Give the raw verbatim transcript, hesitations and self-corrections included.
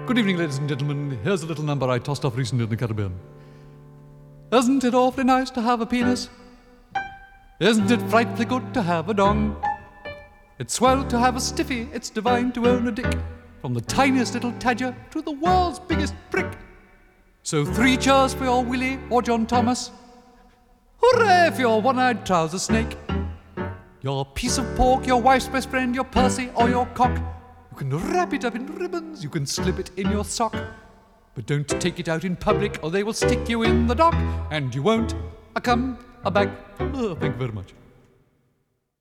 Good evening, ladies and gentlemen. Here's a little number I tossed off recently in the Caribbean. Isn't it awfully nice to have a penis? Isn't it frightfully good to have a dong? It's swell to have a stiffy, it's divine to own a dick, from the tiniest little tadger to the world's biggest prick. So three cheers for your Willie or John Thomas. Hooray for your one-eyed trouser snake. Your piece of pork, your wife's best friend, your Percy or your cock. You can wrap it up in ribbons, you can slip it in your sock. But don't take it out in public or they will stick you in the dock. And you won't a come a back. Oh, thank you very much.